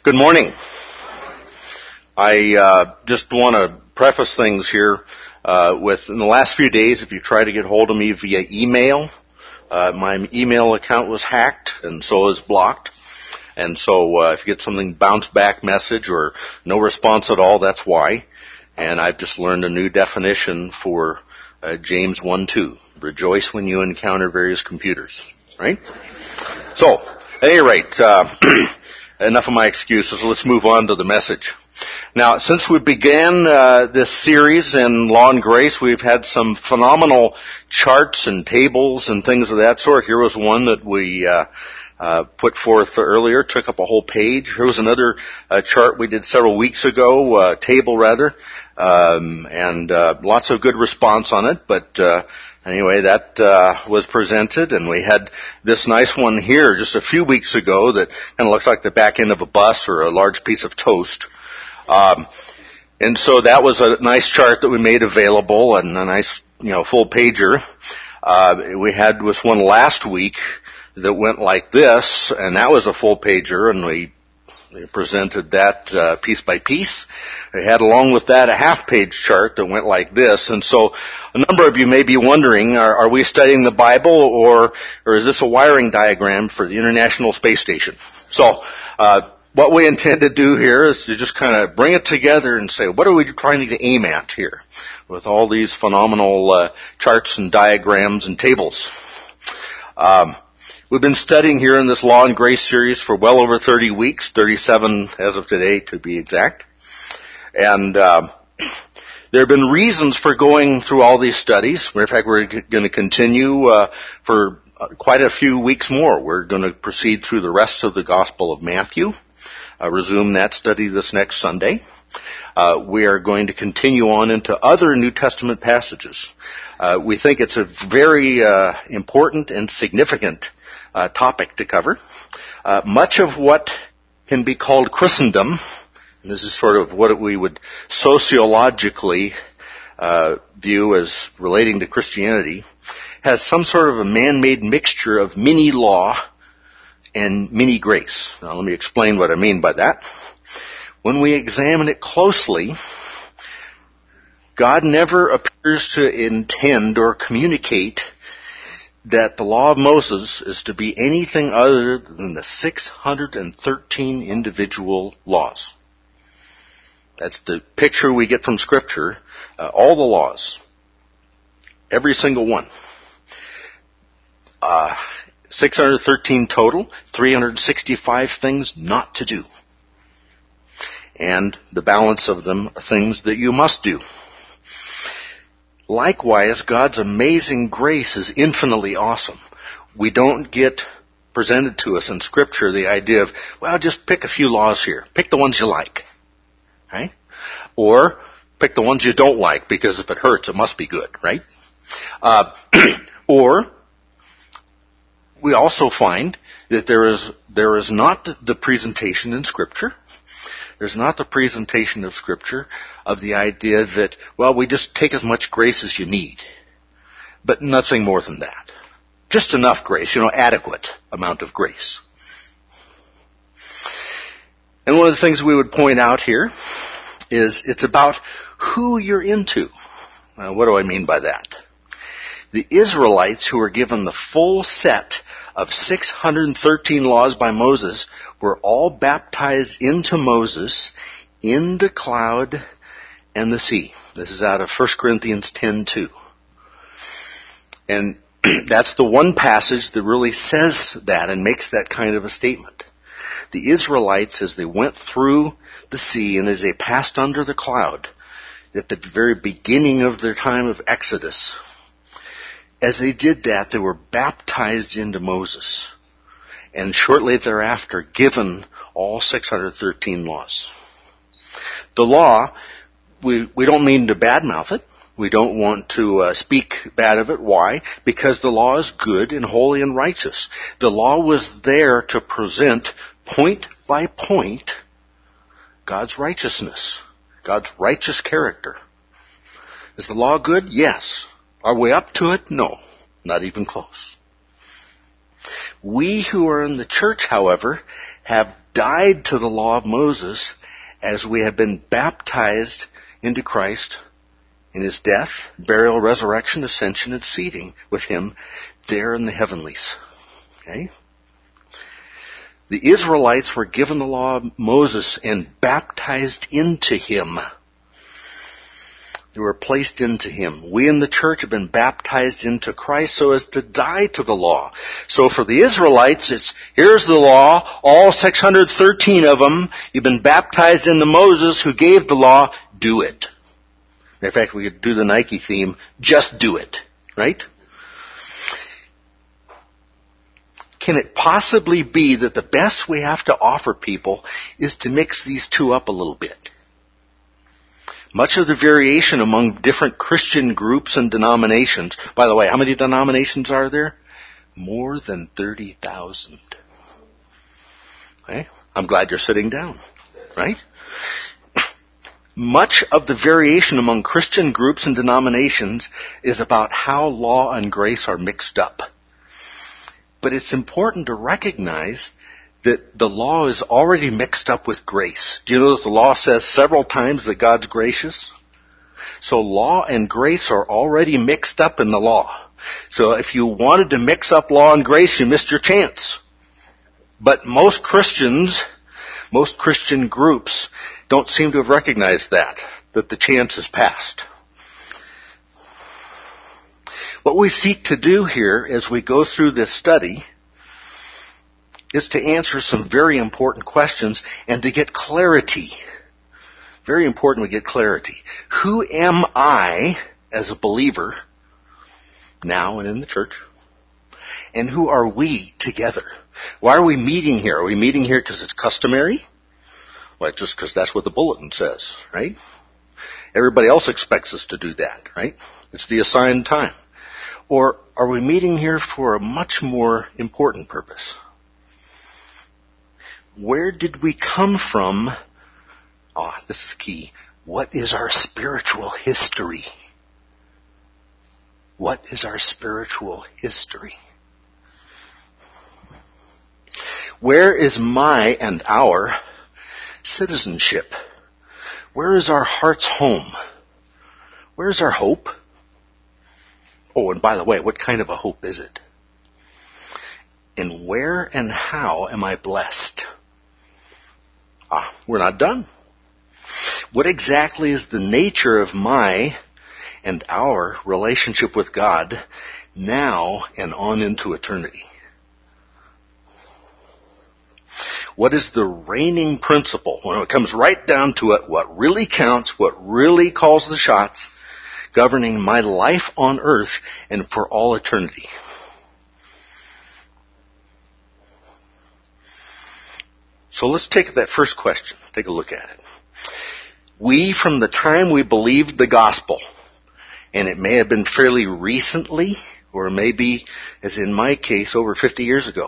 Good morning. I just want to preface things here with, in the last few days, if you try to get hold of me via email, my email account was hacked and so is blocked. And so if you get something bounce back message or no response at all, that's why. And I've just learned a new definition for James 1:2. Rejoice when you encounter various computers. Right? So, at any rate, enough of my excuses. Let's move on to the message. Now, since we began this series in Law and Grace, we've had some phenomenal charts and tables and things of that sort. Here was one that we put forth earlier, took up a whole page. Here was another chart we did several weeks ago, table rather, and lots of good response on it, but anyway, that was presented, and we had this nice one here just a few weeks ago that kind of looks like the back end of a bus or a large piece of toast. And so that was a nice chart that we made available and a nice, full pager. We had this one last week that went like this, and that was a full pager, and we presented that piece by piece. We had along with that a half-page chart that went like this, and so a number of you may be wondering, are we studying the Bible or is this a wiring diagram for the International Space Station? So what we intend to do here is to just kind of bring it together and say, what are we trying to aim at here with all these phenomenal charts and diagrams and tables? We've been studying here in this Law and Grace series for well over 30 weeks, 37 as of today to be exact. And there have been reasons for going through all these studies. Matter of fact, we're going to continue for quite a few weeks more. We're going to proceed through the rest of the Gospel of Matthew, resume that study this next Sunday. We are going to continue on into other New Testament passages. We think it's a very important and significant topic to cover. Much of what can be called Christendom, and this is sort of what we would sociologically view as relating to Christianity, has some sort of a man-made mixture of mini-law and mini-grace. Now let me explain what I mean by that. When we examine it closely, God never appears to intend or communicate that the law of Moses is to be anything other than the 613 individual laws. That's the picture we get from Scripture. All the laws. Every single one. 613 total, 365 things not to do. And the balance of them are things that you must do. Likewise, God's amazing grace is infinitely awesome. We don't get presented to us in Scripture the idea of, well, just pick a few laws here. Pick the ones you like. Right? Or pick the ones you don't like, because if it hurts, it must be good, right? Or we also find that there is not the presentation in Scripture. There's not the presentation of Scripture of the idea that, well, we just take as much grace as you need. But nothing more than that. Just enough grace, adequate amount of grace. And one of the things we would point out here is it's about who you're into. What do I mean by that? The Israelites who were given the full set of 613 laws by Moses were all baptized into Moses in the cloud and the sea. This is out of 1 Corinthians 10:2. And that's the one passage that really says that and makes that kind of a statement. The Israelites, as they went through the sea and as they passed under the cloud, at the very beginning of their time of Exodus, as they did that, they were baptized into Moses, and shortly thereafter given all 613 laws. The law, we don't mean to badmouth it. We don't want to speak bad of it. Why? Because the law is good and holy and righteous. The law was there to present, point by point, God's righteousness, God's righteous character. Is the law good? Yes. Are we up to it? No, not even close. We who are in the church, however, have died to the law of Moses as we have been baptized into Christ in his death, burial, resurrection, ascension, and seating with him there in the heavenlies. Okay? The Israelites were given the law of Moses and baptized into him. They were placed into him. We in the church have been baptized into Christ so as to die to the law. So for the Israelites, it's, here's the law, all 613 of them. You've been baptized into Moses who gave the law. Do it. In fact, we could do the Nike theme, just do it. Right? Can it possibly be that the best we have to offer people is to mix these two up a little bit? Much of the variation among different Christian groups and denominations. By the way, how many denominations are there? More than 30,000. Okay? I'm glad you're sitting down. Right? Much of the variation among Christian groups and denominations is about how law and grace are mixed up. But it's important to recognize that the law is already mixed up with grace. Do you notice the law says several times that God's gracious? So law and grace are already mixed up in the law. So if you wanted to mix up law and grace, you missed your chance. But most Christians, most Christian groups don't seem to have recognized that the chance has passed. What we seek to do here as we go through this study is to answer some very important questions and to get clarity. Very important we get clarity. Who am I as a believer now and in the church? And who are we together? Why are we meeting here? Are we meeting here because it's customary? Well, just because that's what the bulletin says, right? Everybody else expects us to do that, right? It's the assigned time. Or are we meeting here for a much more important purpose? Where did we come from? This is key. What is our spiritual history? What is our spiritual history? Where is my and our citizenship? Where is our heart's home? Where is our hope? Oh, and by the way, what kind of a hope is it? And where and how am I blessed? We're not done. What exactly is the nature of my and our relationship with God now and on into eternity? What is the reigning principle? When it comes right down to it, what really counts, what really calls the shots, governing my life on earth and for all eternity? So let's take that first question. Take a look at it. We, from the time we believed the gospel, and it may have been fairly recently, or maybe, as in my case, over 50 years ago.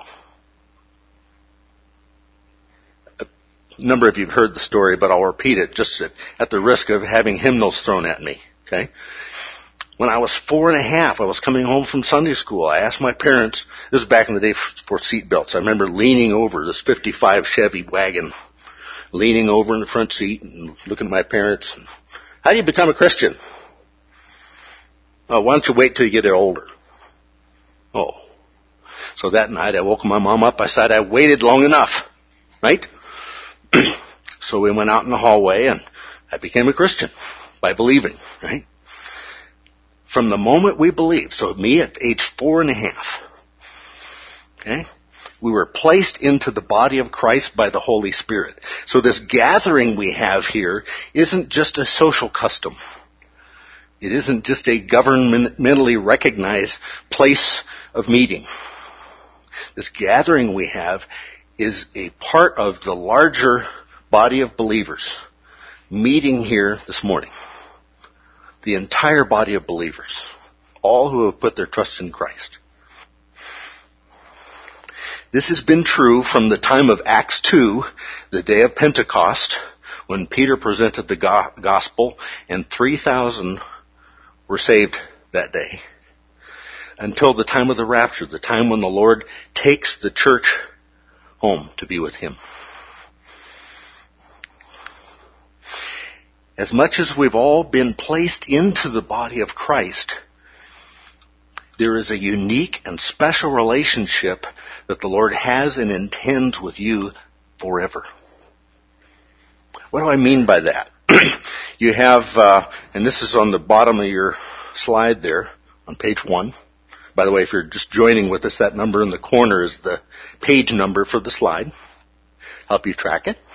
A number of you have heard the story, but I'll repeat it just at the risk of having hymnals thrown at me. Okay? When I was 4 and a half, I was coming home from Sunday school. I asked my parents, this was back in the day for seat belts. I remember leaning over this 55 Chevy wagon, leaning over in the front seat and looking at my parents. How do you become a Christian? Oh, why don't you wait till you get older? Oh. So that night I woke my mom up. I said, I waited long enough. Right? So we went out in the hallway and I became a Christian by believing. Right? From the moment we believed, so me at age 4 and a half, okay, we were placed into the body of Christ by the Holy Spirit. So this gathering we have here isn't just a social custom. It isn't just a governmentally recognized place of meeting. This gathering we have is a part of the larger body of believers meeting here this morning. The entire body of believers, all who have put their trust in Christ. This has been true from the time of Acts 2, the day of Pentecost, when Peter presented the gospel and 3,000 were saved that day, until the time of the rapture, the time when the Lord takes the church home to be with him. as much as we've all been placed into the body of Christ, there is a unique and special relationship that the Lord has and intends with you forever. What do I mean by that? You have, and this is on the bottom of your slide there, on page 1. By the way, if you're just joining with us, that number in the corner is the page number for the slide. Help you track it.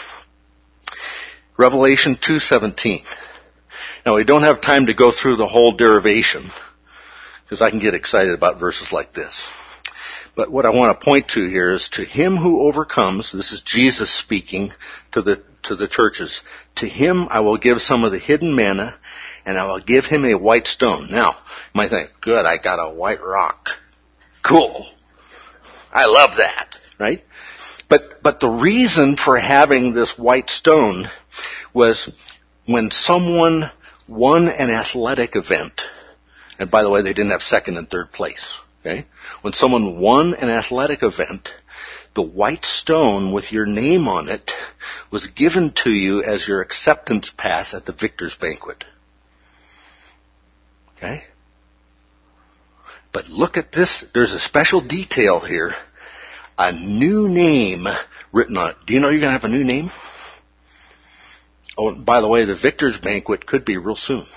Revelation 2:17. Now, we don't have time to go through the whole derivation, because I can get excited about verses like this. But what I want to point to here is, to him who overcomes, this is Jesus speaking to the churches, to him I will give some of the hidden manna, and I will give him a white stone. Now, you might think, good, I got a white rock. Cool. I love that, right? But the reason for having this white stone was when someone won an athletic event, and by the way, they didn't have second and third place, okay? When someone won an athletic event, the white stone with your name on it was given to you as your acceptance pass at the victor's banquet. Okay? But look at this. There's a special detail here. A new name written on it. Do you know you're going to have a new name? Oh, and by the way, the victor's banquet could be real soon.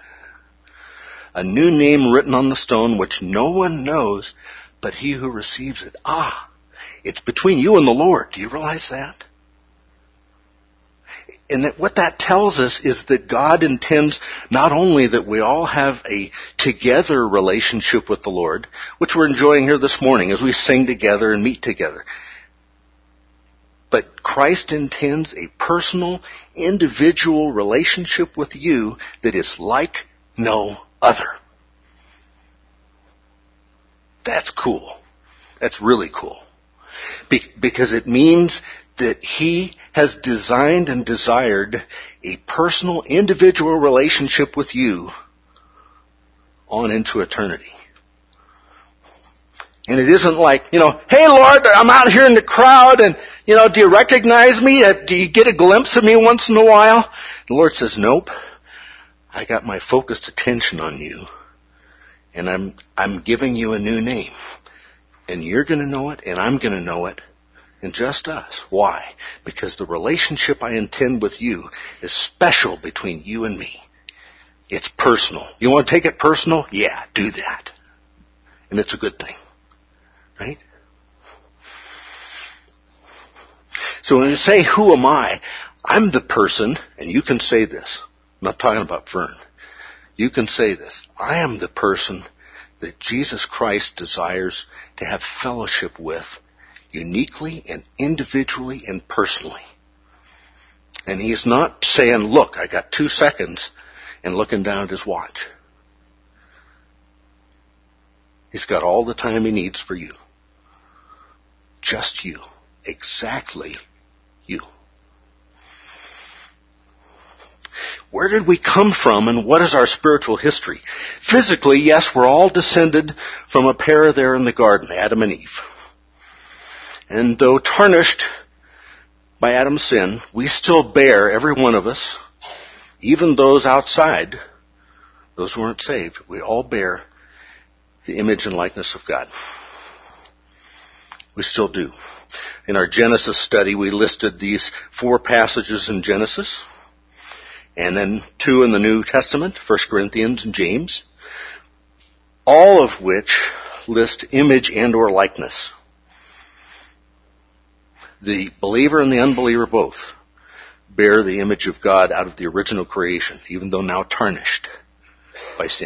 A new name written on the stone which no one knows but he who receives it. It's between you and the Lord. Do you realize that? And what that tells us is that God intends not only that we all have a together relationship with the Lord, which we're enjoying here this morning as we sing together and meet together, but Christ intends a personal, individual relationship with you that is like no other. That's cool. That's really cool. Because it means that he has designed and desired a personal, individual relationship with you on into eternity. And it isn't like, hey Lord, I'm out here in the crowd and, do you recognize me? Do you get a glimpse of me once in a while? The Lord says, nope. I got my focused attention on you. And I'm giving you a new name. And you're going to know it, and I'm going to know it. And just us. Why? Because the relationship I intend with you is special between you and me. It's personal. You want to take it personal? Yeah, do that. And it's a good thing. Right? So when you say, who am I? I'm the person, and you can say this. I'm not talking about Fern. You can say this. I am the person that Jesus Christ desires to have fellowship with, uniquely and individually and personally. And he's not saying, look, I got 2 seconds, and looking down at his watch. He's got all the time he needs for you. Just you. Exactly you. Where did we come from, and what is our spiritual history? Physically, yes, we're all descended from a pair there in the garden, Adam and Eve. And though tarnished by Adam's sin, we still bear, every one of us, even those outside, those who weren't saved, we all bear the image and likeness of God. We still do. In our Genesis study, we listed these 4 passages in Genesis, and then 2 in the New Testament, 1 Corinthians and James, all of which list image and or likeness. The believer and the unbeliever both bear the image of God out of the original creation, even though now tarnished by sin.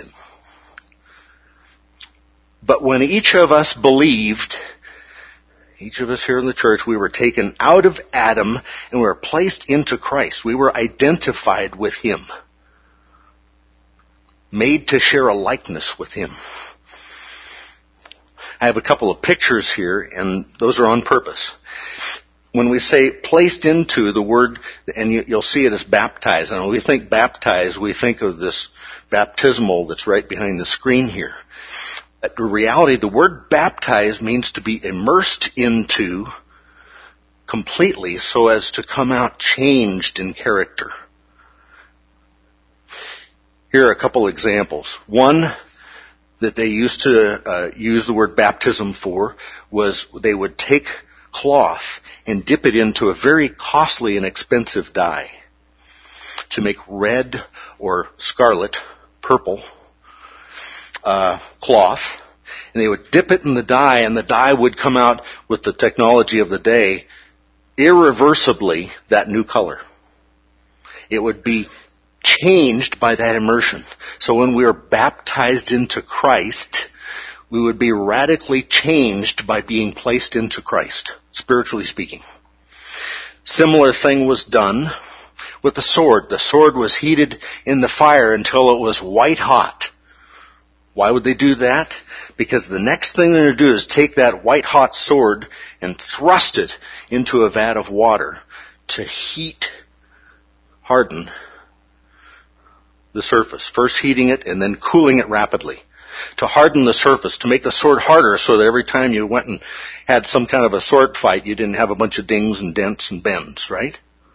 But when each of us believed, each of us here in the church, we were taken out of Adam and we were placed into Christ. We were identified with him, made to share a likeness with him. I have a couple of pictures here, and those are on purpose. When we say placed into, the word, and you'll see it as baptized. And when we think baptized, we think of this baptismal that's right behind the screen here. But in reality, the word baptized means to be immersed into completely so as to come out changed in character. Here are a couple examples. One that they used to use the word baptism for was they would take cloth and dip it into a very costly and expensive dye to make red or scarlet, purple cloth. And they would dip it in the dye, and the dye would come out with the technology of the day, irreversibly that new color. It would be changed by that immersion. So when we are baptized into Christ, we would be radically changed by being placed into Christ, spiritually speaking. Similar thing was done with the sword. The sword was heated in the fire until it was white hot. Why would they do that? Because the next thing they're going to do is take that white hot sword and thrust it into a vat of water to harden the surface. First heating it and then cooling it rapidly. To harden the surface, to make the sword harder so that every time you went and had some kind of a sword fight, you didn't have a bunch of dings and dents and bends, right?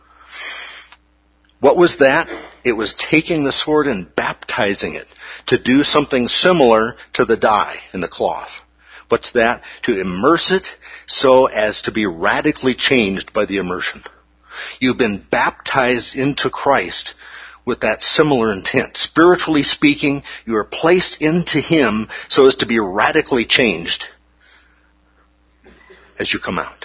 What was that? It was taking the sword and baptizing it to do something similar to the dye in the cloth. What's that? To immerse it so as to be radically changed by the immersion. You've been baptized into Christ with that similar intent. Spiritually speaking, you are placed into Him so as to be radically changed as you come out.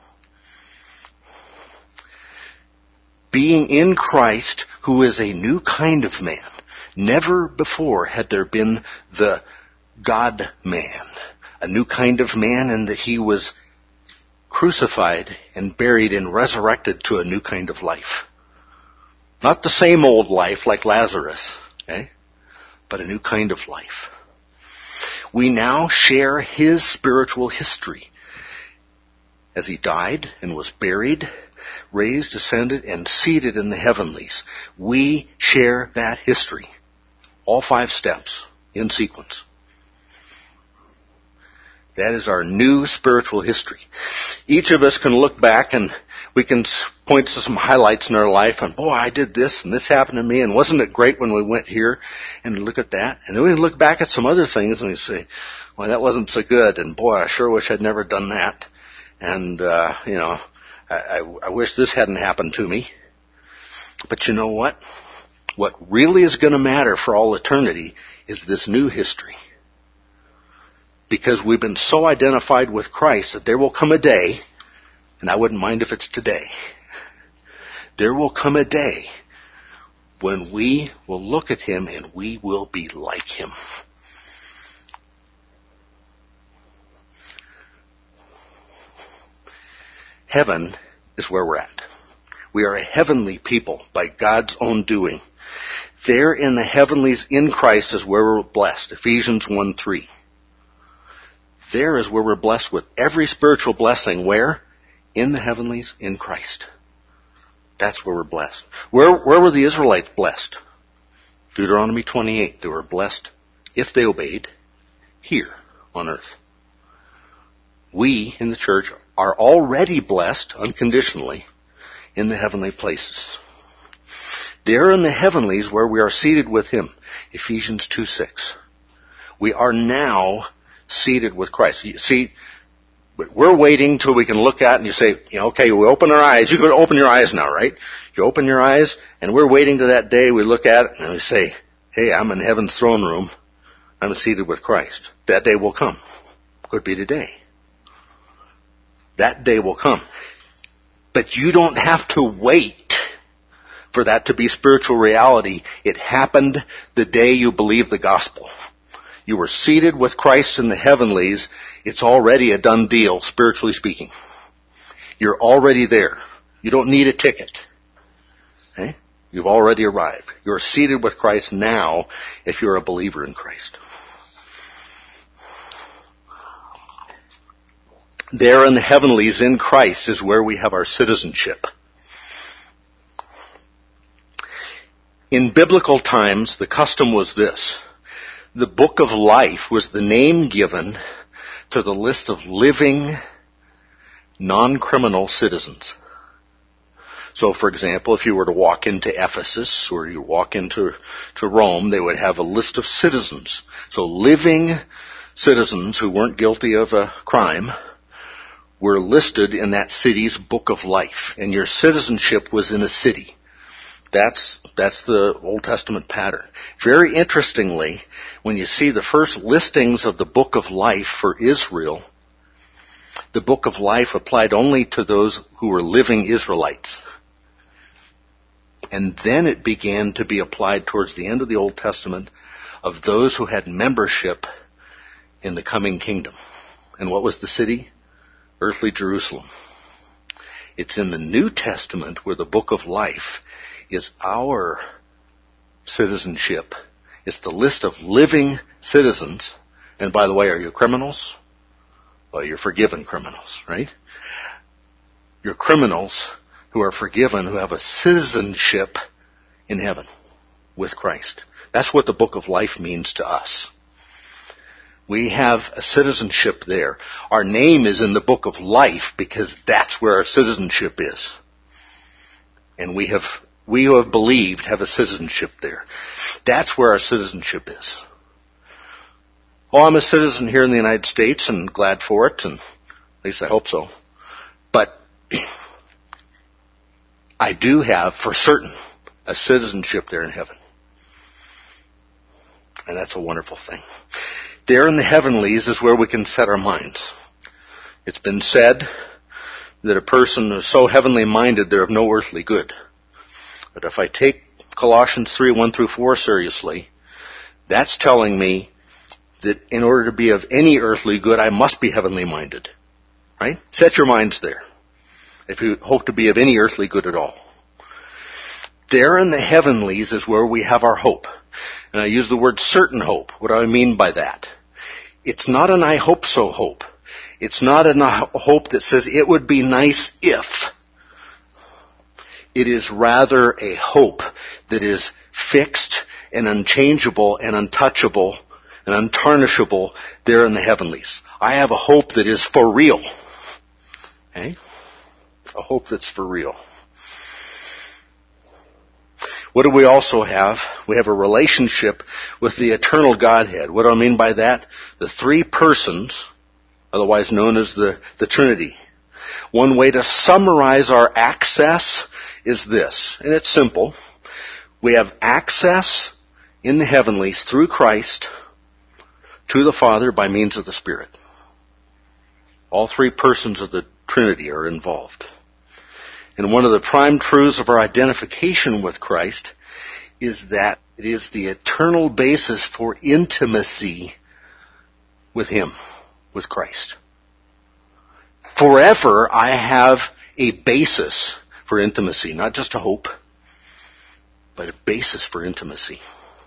Being in Christ, who is a new kind of man. Never before had there been the God-man, a new kind of man in that He was crucified and buried and resurrected to a new kind of life. Not the same old life like Lazarus, okay? But a new kind of life. We now share His spiritual history as He died and was buried, raised, ascended, and seated in the heavenlies. We share that history. All 5 steps in sequence. That is our new spiritual history. Each of us can look back and we can point to some highlights in our life and, boy, I did this and this happened to me and wasn't it great when we went here, and look at that. And then we look back at some other things and we say, well, that wasn't so good, and boy, I sure wish I'd never done that. And, I wish this hadn't happened to me. But you know what? What really is going to matter for all eternity is this new history. Because we've been so identified with Christ that there will come a day, and I wouldn't mind if it's today, there will come a day when we will look at Him and we will be like Him. Heaven is where we're at. We are a heavenly people by God's own doing. There in the heavenlies in Christ is where we're blessed. Ephesians 1:3. There is where we're blessed with every spiritual blessing. Where? In the heavenlies in Christ. That's where we're blessed. Where were the Israelites blessed? Deuteronomy 28. They were blessed if they obeyed here on earth. We in the church are already blessed unconditionally in the heavenly places. There in the heavenlies where we are seated with Him. Ephesians 2:6. We are now seated with Christ. You see, we're waiting till we can look at and you say, okay, we open our eyes. You can open your eyes now, right? You open your eyes and we're waiting to that day we look at it and we say, hey, I'm in heaven's throne room. I'm seated with Christ. That day will come. Could be today. That day will come. But you don't have to wait for that to be spiritual reality. It happened the day you believed the gospel. You were seated with Christ in the heavenlies. It's already a done deal, spiritually speaking. You're already there. You don't need a ticket. Okay? You've already arrived. You're seated with Christ now if you're a believer in Christ. There in the heavenlies in Christ is where we have our citizenship. In biblical times, the custom was this. The book of life was the name given to the list of living, non-criminal citizens. So, for example, if you were to walk into Ephesus or you walk into Rome, they would have a list of citizens. So living citizens who weren't guilty of a crime were listed in that city's book of life, and your citizenship was in a city. That's the Old Testament pattern. Very interestingly, when you see the first listings of the book of life for Israel, the book of life applied only to those who were living Israelites. And then it began to be applied towards the end of the Old Testament of those who had membership in the coming kingdom. And what was the city? Earthly Jerusalem. It's in the New Testament where the book of life is our citizenship. It's the list of living citizens. And by the way, are you criminals? Well, you're forgiven criminals, right? You're criminals who are forgiven, who have a citizenship in heaven with Christ. That's what the book of life means to us. We have a citizenship there. Our name is in the book of life because that's where our citizenship is. And we who have believed have a citizenship there. That's where our citizenship is. Oh, I'm a citizen here in the United States and glad for it, and at least I hope so. But I do have, for certain, a citizenship there in heaven. And that's a wonderful thing. There in the heavenlies is where we can set our minds. It's been said that a person is so heavenly minded they're of no earthly good. But if I take Colossians 3:1-4 seriously, that's telling me that in order to be of any earthly good, I must be heavenly minded. Right? Set your minds there, if you hope to be of any earthly good at all. There in the heavenlies is where we have our hope. And I use the word certain hope. What do I mean by that? It's not an I hope so hope. It's not a hope that says it would be nice if. It is rather a hope that is fixed and unchangeable and untouchable and untarnishable there in the heavenlies. I have a hope that is for real. Okay? A hope that's for real. What do we also have? We have a relationship with the eternal Godhead. What do I mean by that? The three persons, otherwise known as the Trinity. One way to summarize our access is this, and it's simple. We have access in the heavenlies through Christ to the Father by means of the Spirit. All three persons of the Trinity are involved. And one of the prime truths of our identification with Christ is that it is the eternal basis for intimacy with Him, with Christ. Forever, I have a basis for intimacy, not just a hope, but a basis for intimacy.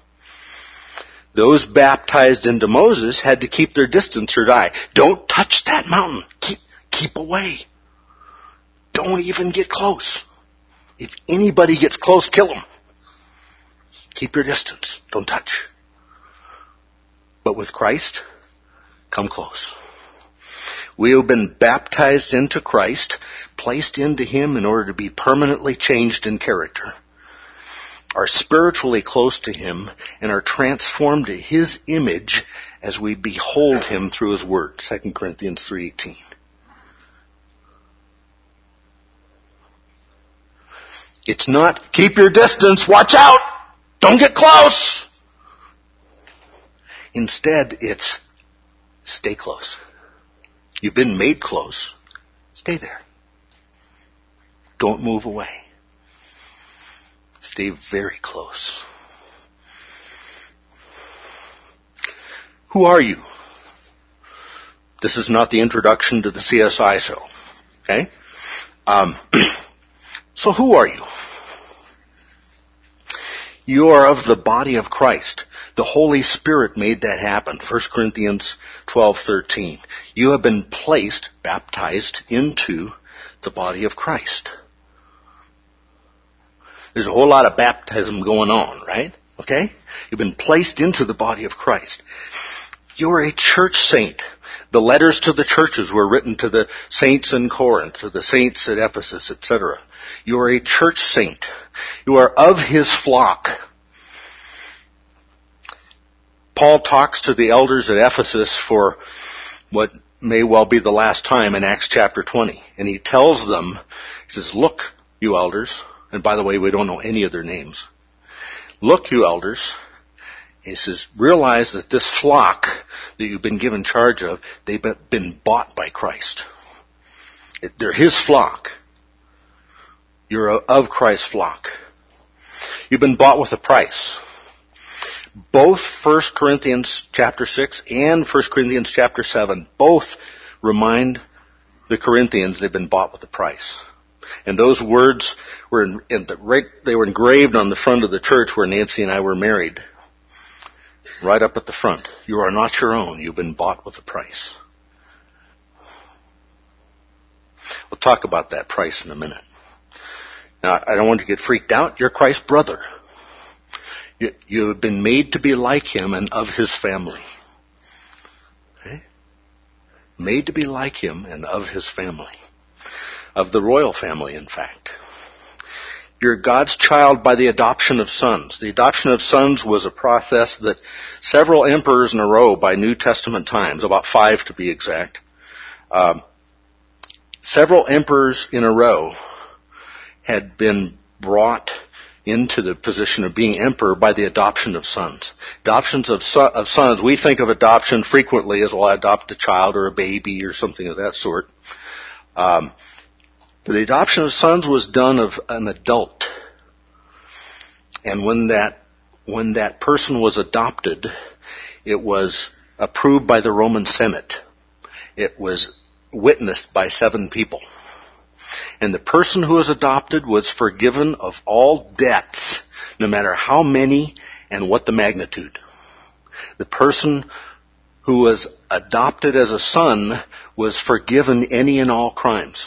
Those baptized into Moses had to keep their distance or die. Don't touch that mountain. Keep away. Don't even get close. If anybody gets close, kill them. Keep your distance. Don't touch. But with Christ, come close. We have been baptized into Christ, placed into Him in order to be permanently changed in character, are spiritually close to Him, and are transformed to His image as we behold Him through His Word. 2 Corinthians 3:18. It's not, keep your distance, watch out, don't get close. Instead, it's, stay close. You've been made close. Stay there. Don't move away. Stay very close. Who are you? This is not the introduction to the CSI show. Okay? So who are you? You are of the body of Christ. The Holy Spirit made that happen. 1 Corinthians 12:13. You have been placed, baptized into the body of Christ. There's a whole lot of baptism going on, right? Okay? You've been placed into the body of Christ. You're a church saint. The letters to the churches were written to the saints in Corinth, to the saints at Ephesus, etc. You are a church saint. You are of his flock. Paul talks to the elders at Ephesus for what may well be the last time in Acts chapter 20. And he tells them, he says, look, you elders, and by the way, we don't know any of their names. Look, you elders, he says, realize that this flock that you've been given charge of, they've been bought by Christ. They're his flock. You're of Christ's flock. You've been bought with a price. Both 1 Corinthians chapter 6 and 1 Corinthians chapter 7 both remind the Corinthians they've been bought with a price. And those words were they were engraved on the front of the church where Nancy and I were married. Right up at the front. You are not your own. You've been bought with a price. We'll talk about that price in a minute. Now, I don't want you to get freaked out. You're Christ's brother. You have been made to be like him and of his family. Okay? Made to be like him and of his family. Of the royal family, in fact. You're God's child by the adoption of sons. The adoption of sons was a process that several emperors in a row by New Testament times, about 5 to be exact, several emperors in a row had been brought into the position of being emperor by the adoption of sons. Adoptions of sons, we think of adoption frequently as, well, I adopt a child or a baby or something of that sort. But the adoption of sons was done of an adult. And when that person was adopted, it was approved by the Roman Senate. It was witnessed by 7 people. And the person who was adopted was forgiven of all debts, no matter how many and what the magnitude. The person who was adopted as a son was forgiven any and all crimes.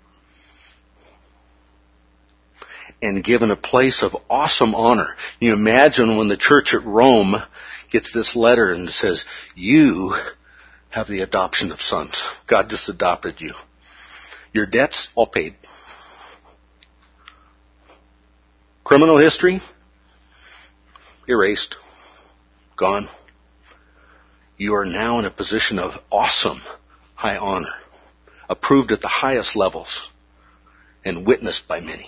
And given a place of awesome honor. You imagine when the church at Rome gets this letter and says, you have the adoption of sons. God just adopted you. Your debts, all paid. Criminal history, erased, gone. You are now in a position of awesome high honor, approved at the highest levels, and witnessed by many.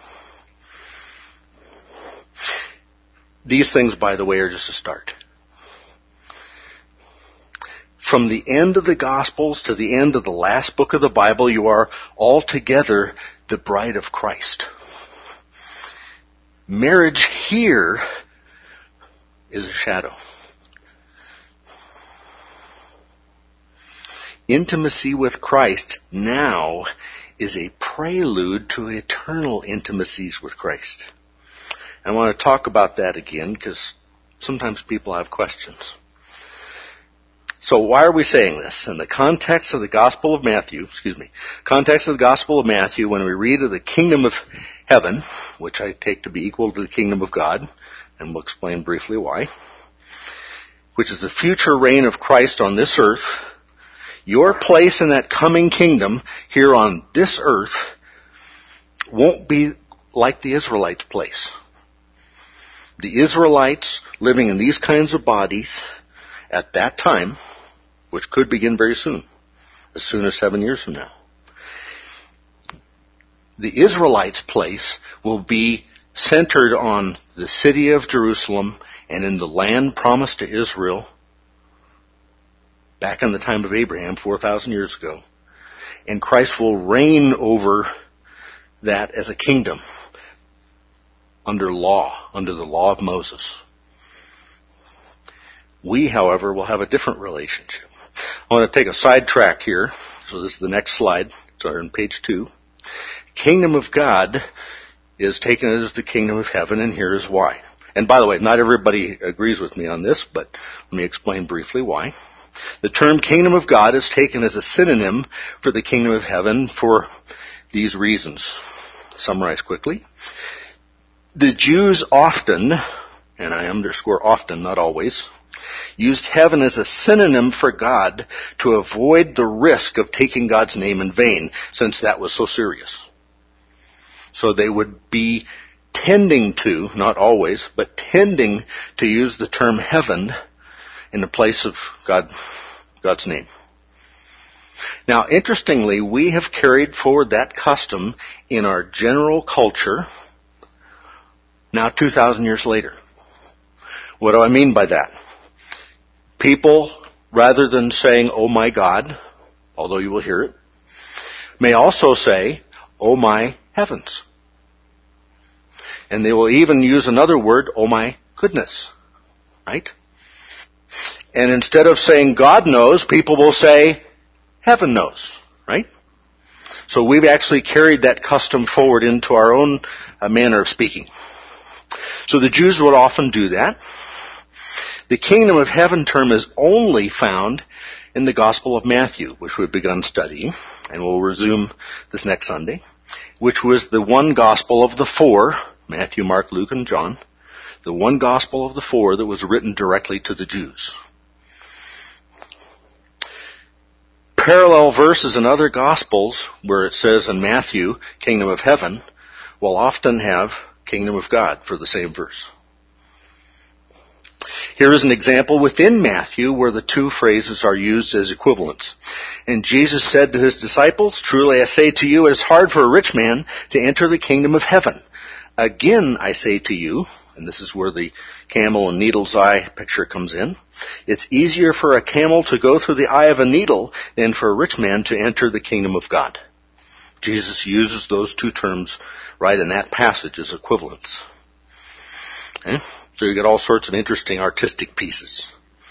These things, by the way, are just a start. From the end of the Gospels to the end of the last book of the Bible, you are altogether the bride of Christ. Marriage here is a shadow. Intimacy with Christ now is a prelude to eternal intimacies with Christ. I want to talk about that again because sometimes people have questions. So why are we saying this? In the context of the Gospel of Matthew, when we read of the kingdom of heaven, which I take to be equal to the kingdom of God, and we'll explain briefly why, which is the future reign of Christ on this earth, your place in that coming kingdom here on this earth won't be like the Israelites' place. The Israelites living in these kinds of bodies at that time, which could begin very soon as 7 years from now. The Israelites' place will be centered on the city of Jerusalem and in the land promised to Israel back in the time of Abraham 4,000 years ago. And Christ will reign over that as a kingdom under the law of Moses. We, however, will have a different relationship. I want to take a sidetrack here. So this is the next slide. It's on page 2. Kingdom of God is taken as the kingdom of heaven, and here is why. And by the way, not everybody agrees with me on this, but let me explain briefly why. The term kingdom of God is taken as a synonym for the kingdom of heaven for these reasons. Summarize quickly. The Jews often, and I underscore often, not always, used heaven as a synonym for God to avoid the risk of taking God's name in vain, since that was so serious. So they would be tending to, not always, but tending to use the term heaven in the place of God's name. Now, interestingly, we have carried forward that custom in our general culture now 2,000 years later. What do I mean by that? People, rather than saying, "Oh my God," although you will hear it, may also say, "Oh my heavens." And they will even use another word, "Oh my goodness." Right? And instead of saying God knows, people will say heaven knows. Right? So we've actually carried that custom forward into our own manner of speaking. So the Jews would often do that. The kingdom of heaven term is only found in the Gospel of Matthew, which we've begun studying, and we'll resume this next Sunday, which was the one gospel of the four, Matthew, Mark, Luke, and John, the one gospel of the four that was written directly to the Jews. Parallel verses in other gospels, where it says in Matthew, kingdom of heaven, will often have kingdom of God for the same verse. Here is an example within Matthew where the two phrases are used as equivalents. And Jesus said to his disciples, "Truly I say to you, it is hard for a rich man to enter the kingdom of heaven. Again I say to you," and this is where the camel and needle's eye picture comes in, "it's easier for a camel to go through the eye of a needle than for a rich man to enter the kingdom of God." Jesus uses those two terms right in that passage as equivalents. Okay? So you get all sorts of interesting artistic pieces.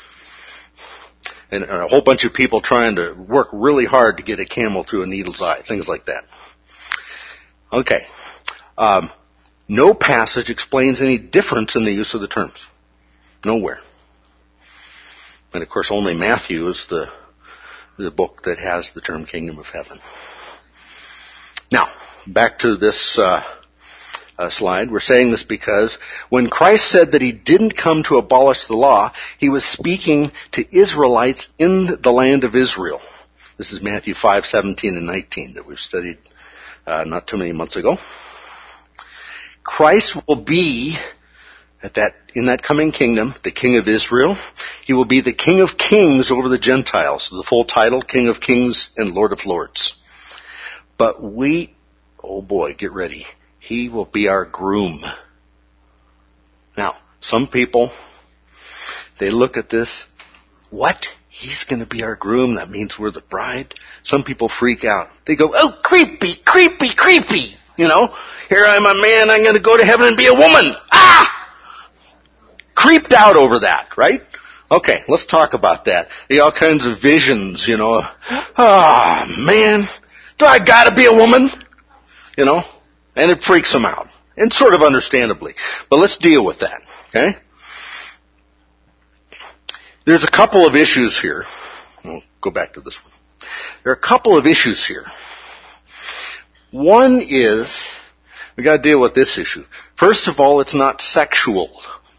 And a whole bunch of people trying to work really hard to get a camel through a needle's eye, things like that. Okay. No passage explains any difference in the use of the terms. Nowhere. And of course only Matthew is the book that has the term kingdom of heaven. Now, back to this slide. We're saying this because when Christ said that he didn't come to abolish the law, he was speaking to Israelites in the land of Israel. This is Matthew 5:17 and 19 that we've studied not too many months ago. Christ will be in that coming kingdom, the King of Israel. He will be the King of Kings over the Gentiles. The full title, King of Kings and Lord of Lords. But oh boy, get ready. He will be our groom. Now, some people, they look at this, what? He's going to be our groom? That means we're the bride? Some people freak out. They go, "Oh, creepy, creepy, creepy." You know, here I'm a man, I'm going to go to heaven and be a woman. Ah! Creeped out over that, right? Okay, let's talk about that. They all kinds of visions, you know. Ah, man, do I got to be a woman? You know, and it freaks them out. And sort of understandably. But let's deal with that, okay? There's a couple of issues here. We'll go back to this one. There are a couple of issues here. One is, we got to deal with this issue. First of all, it's not sexual.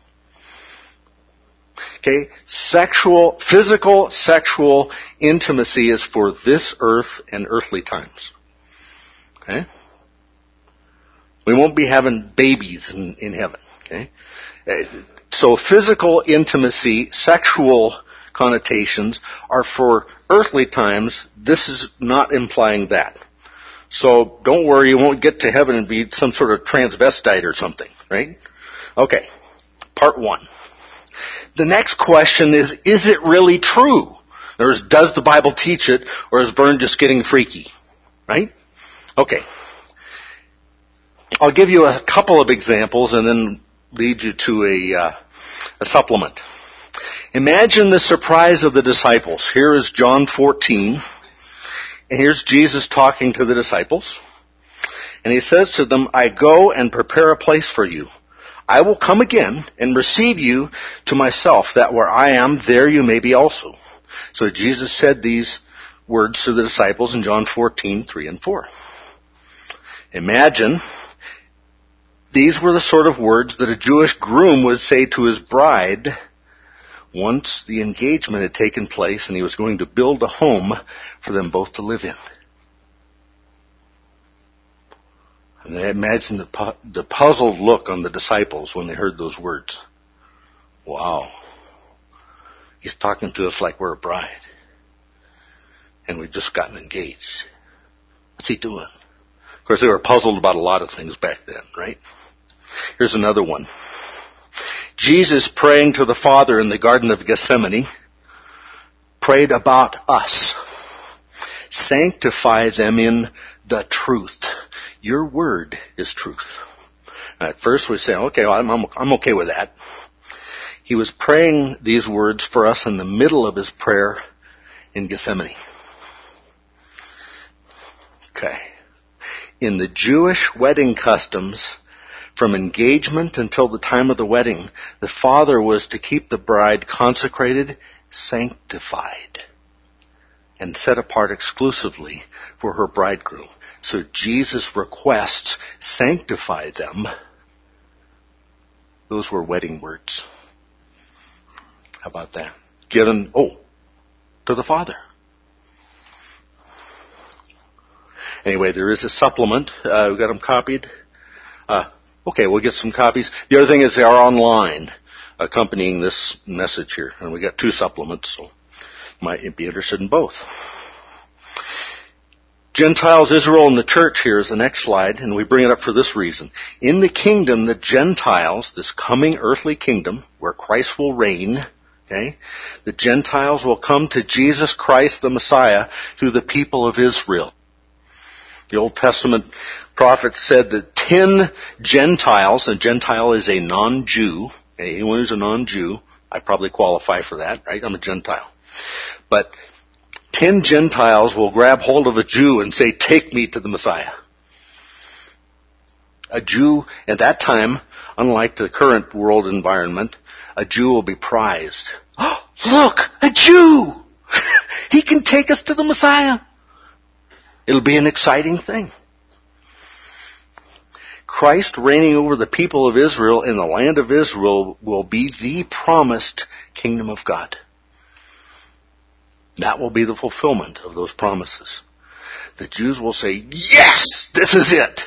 Okay? Physical sexual intimacy is for this earth and earthly times. Okay? We won't be having babies in heaven. Okay? So physical intimacy, sexual connotations are for earthly times. This is not implying that. So don't worry, you won't get to heaven and be some sort of transvestite or something, right? Okay, part one. The next question is it really true? In other words, does the Bible teach it, or is Vern just getting freaky? Right? Okay. I'll give you a couple of examples and then lead you to a supplement. Imagine the surprise of the disciples. Here is John 14. And here's Jesus talking to the disciples. And he says to them, "I go and prepare a place for you. I will come again and receive you to myself, that where I am, there you may be also." So Jesus said these words to the disciples in John 14, 3 and 4. Imagine these were the sort of words that a Jewish groom would say to his bride once the engagement had taken place and he was going to build a home for them both to live in. And I imagine the puzzled look on the disciples when they heard those words. Wow. He's talking to us like we're a bride. And we've just gotten engaged. What's he doing? Of course, they were puzzled about a lot of things back then, right? Here's another one. Jesus, praying to the Father in the Garden of Gethsemane, prayed about us. Sanctify them in the truth. Your word is truth. At first we say, okay, well, I'm okay with that. He was praying these words for us in the middle of his prayer in Gethsemane. Okay. In the Jewish wedding customs, from engagement until the time of the wedding, the father was to keep the bride consecrated, sanctified, and set apart exclusively for her bridegroom. So Jesus requests, sanctify them. Those were wedding words. How about that? Given, to the Father. Anyway, there is a supplement. We've got them copied. Okay, we'll get some copies. The other thing is they are online accompanying this message here. And we got 2 supplements, so might be interested in both. Gentiles, Israel, and the church here is the next slide, and we bring it up for this reason. In the kingdom, the Gentiles, this coming earthly kingdom, where Christ will reign, okay, the Gentiles will come to Jesus Christ, the Messiah, through the people of Israel. The Old Testament prophet said that 10 Gentiles, a Gentile is a non-Jew, anyone who's a non-Jew, I probably qualify for that, right? I'm a Gentile. But 10 Gentiles will grab hold of a Jew and say, take me to the Messiah. A Jew at that time, unlike the current world environment, a Jew will be prized. Oh, look, a Jew! He can take us to the Messiah. It'll be an exciting thing. Christ reigning over the people of Israel in the land of Israel will be the promised kingdom of God. That will be the fulfillment of those promises. The Jews will say, yes, this is it.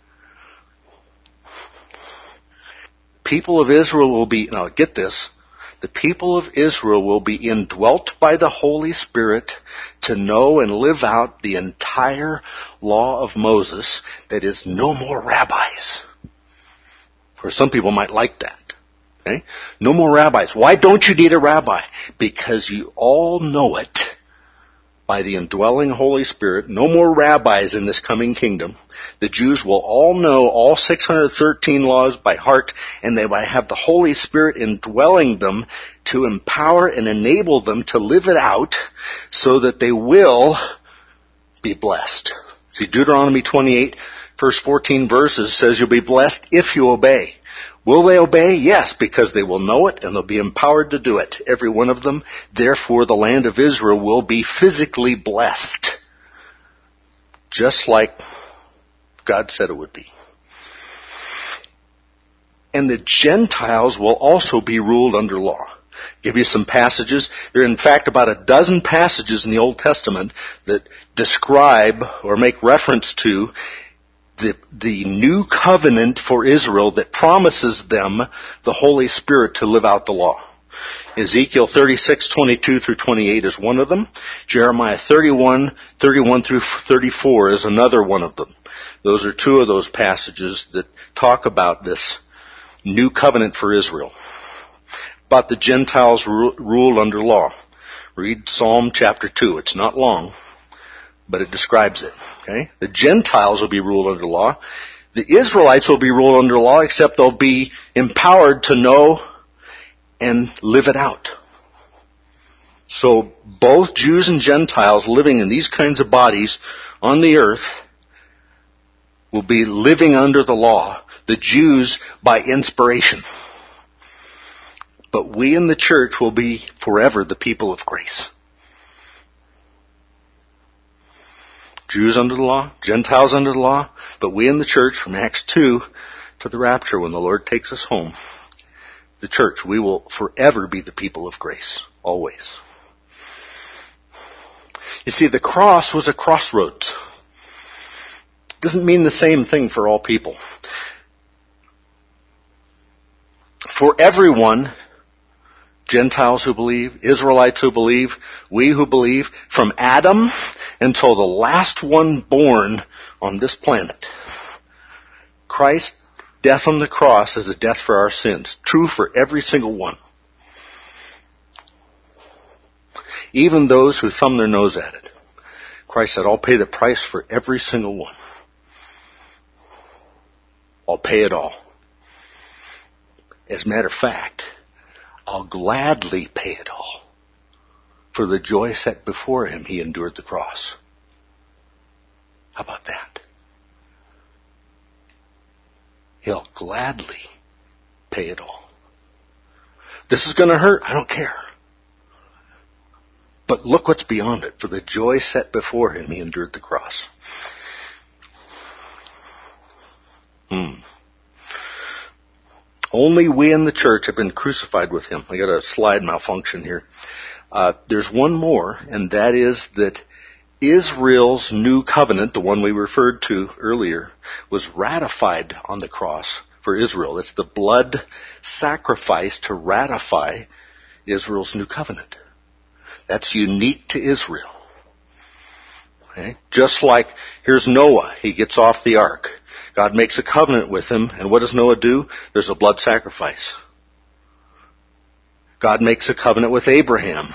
People of Israel will be, now get this, the people of Israel will be indwelt by the Holy Spirit to know and live out the entire law of Moses, that is, no more rabbis. For some people might like that. Okay? No more rabbis. Why don't you need a rabbi? Because you all know it by the indwelling Holy Spirit. No more rabbis in this coming kingdom. The Jews will all know all 613 laws by heart, and they will have the Holy Spirit indwelling them to empower and enable them to live it out so that they will be blessed. See, Deuteronomy 28, first 14 verses says you'll be blessed if you obey. Will they obey? Yes, because they will know it and they'll be empowered to do it, every one of them. Therefore, the land of Israel will be physically blessed, just like God said it would be. And the Gentiles will also be ruled under law. Give you some passages. There are in fact about a dozen passages in the Old Testament that describe or make reference to the new covenant for Israel that promises them the Holy Spirit to live out the law. Ezekiel 36:22 through 28 is one of them. Jeremiah 31:31 through 34 is another one of them. Those are 2 of those passages that talk about this new covenant for Israel. About the Gentiles ruled under law. Read Psalm chapter 2. It's not long, but it describes it. Okay? The Gentiles will be ruled under law. The Israelites will be ruled under law, except they'll be empowered to know and live it out. So both Jews and Gentiles living in these kinds of bodies on the earth will be living under the law. The Jews by inspiration. But we in the church will be forever the people of grace. Jews under the law, Gentiles under the law, but we in the church from Acts 2 to the rapture when the Lord takes us home, the church, we will forever be the people of grace. Always. You see, the cross was a crossroads. Doesn't mean the same thing for all people. For everyone, Gentiles who believe, Israelites who believe, we who believe, from Adam until the last one born on this planet, Christ's death on the cross is a death for our sins. True for every single one. Even those who thumb their nose at it. Christ said, I'll pay the price for every single one. I'll pay it all. As a matter of fact, I'll gladly pay it all. For the joy set before him, he endured the cross. How about that? He'll gladly pay it all. This is going to hurt. I don't care. But look what's beyond it. For the joy set before him, he endured the cross. Only we in the church have been crucified with him. I got a slide malfunction here. There's one more, and that is that Israel's new covenant, the one we referred to earlier, was ratified on the cross for Israel. It's the blood sacrifice to ratify Israel's new covenant. That's unique to Israel. Okay? Just like, here's Noah. He gets off the ark. God makes a covenant with him, and what does Noah do? There's a blood sacrifice. God makes a covenant with Abraham.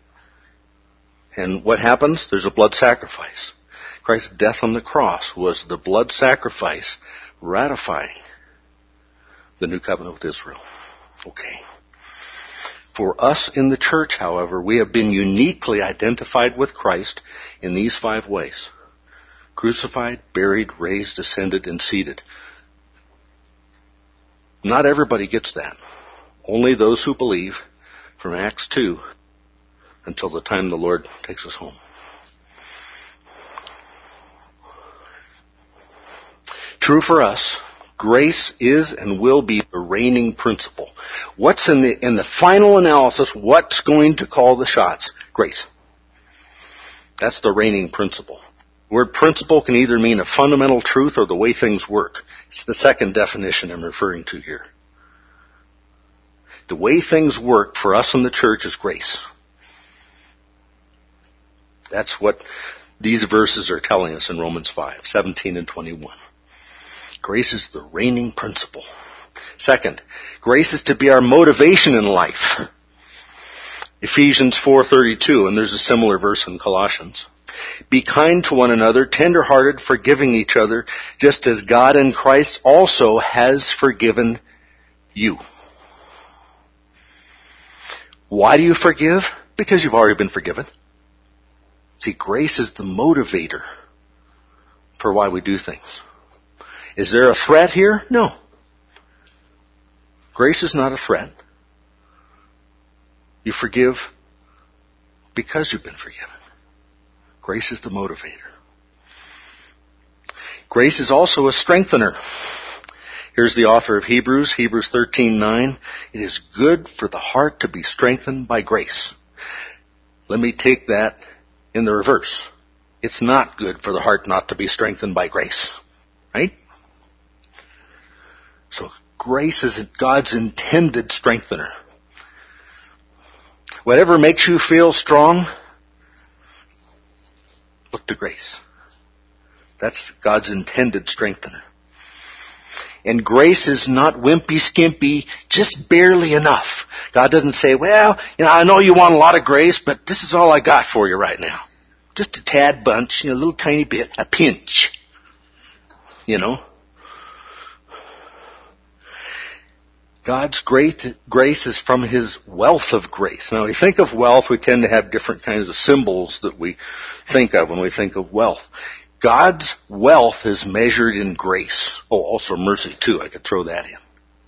And what happens? There's a blood sacrifice. Christ's death on the cross was the blood sacrifice ratifying the new covenant with Israel. Okay. For us in the church, however, we have been uniquely identified with Christ in these 5 ways. Crucified, buried, raised, ascended, and seated. Not everybody gets that. Only those who believe from Acts 2 until the time the Lord takes us home. True for us, grace is and will be the reigning principle. What's in the final analysis, what's going to call the shots? Grace. That's the reigning principle. The word principle can either mean a fundamental truth or the way things work. It's the second definition I'm referring to here. The way things work for us in the church is grace. That's what these verses are telling us in Romans 5, 17 and 21. Grace is the reigning principle. Second, grace is to be our motivation in life. Ephesians 4:32, and there's a similar verse in Colossians. Be kind to one another, tender-hearted, forgiving each other, just as God in Christ also has forgiven you. Why do you forgive? Because you've already been forgiven. See, grace is the motivator for why we do things. Is there a threat here? No. Grace is not a threat. You forgive because you've been forgiven. Grace is the motivator. Grace is also a strengthener. Here's the author of Hebrews 13:9. It is good for the heart to be strengthened by grace. Let me take that in the reverse. It's not good for the heart not to be strengthened by grace. Right? So grace is God's intended strengthener. Whatever makes you feel strong, look to grace. That's God's intended strengthener. And grace is not wimpy, skimpy, just barely enough. God doesn't say, well, I know you want a lot of grace, but this is all I got for you right now. Just a tad bunch, a little tiny bit, a pinch. God's grace is from His wealth of grace. Now, when we think of wealth, we tend to have different kinds of symbols that we think of when we think of wealth. God's wealth is measured in grace. Oh, also mercy too. I could throw that in.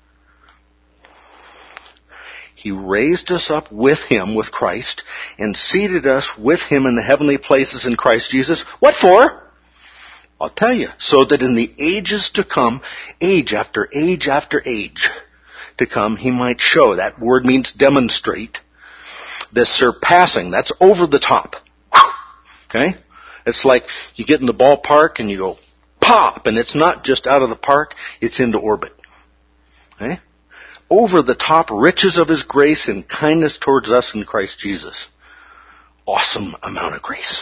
He raised us up with Him, with Christ, and seated us with Him in the heavenly places in Christ Jesus. What for? I'll tell you. So that in the ages to come, age after age after age, to come, he might show. That word means demonstrate. This surpassing, that's over the top. Okay? It's like you get in the ballpark and you go pop, and it's not just out of the park, it's into orbit. Okay? Over the top riches of his grace and kindness towards us in Christ Jesus. Awesome amount of grace.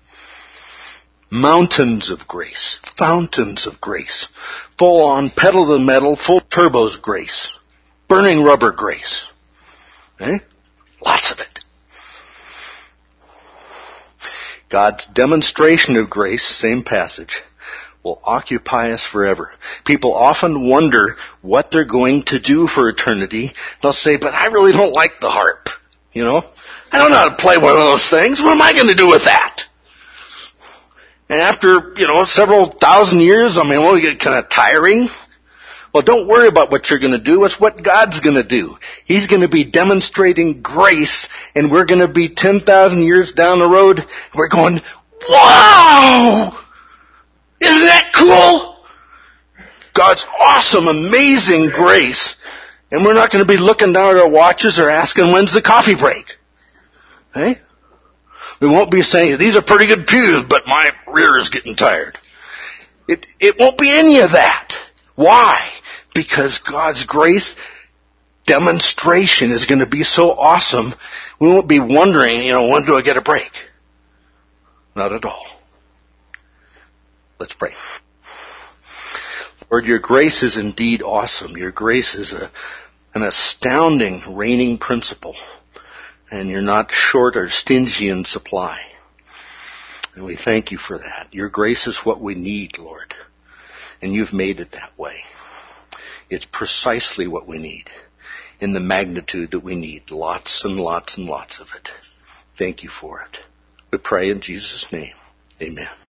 Mountains of grace. Fountains of grace. Full on pedal to the metal, full turbos grace. Burning rubber grace. Okay? Lots of it. God's demonstration of grace, same passage, will occupy us forever. People often wonder what they're going to do for eternity. They'll say, but I really don't like the harp. You know? I don't know how to play one of those things. What am I going to do with that? And after, several thousand years, won't it get kind of tiring? Well, don't worry about what you're going to do. It's what God's going to do. He's going to be demonstrating grace, and we're going to be 10,000 years down the road. We're going, wow! Isn't that cool? God's awesome, amazing grace. And we're not going to be looking down at our watches or asking, when's the coffee break? Hey? We won't be saying, these are pretty good pews, but my rear is getting tired. It won't be any of that. Why? Because God's grace demonstration is going to be so awesome, we won't be wondering, when do I get a break? Not at all. Let's pray. Lord, your grace is indeed awesome. Your grace is an astounding reigning principle. And you're not short or stingy in supply. And we thank you for that. Your grace is what we need, Lord. And you've made it that way. It's precisely what we need. In the magnitude that we need. Lots and lots and lots of it. Thank you for it. We pray in Jesus' name. Amen.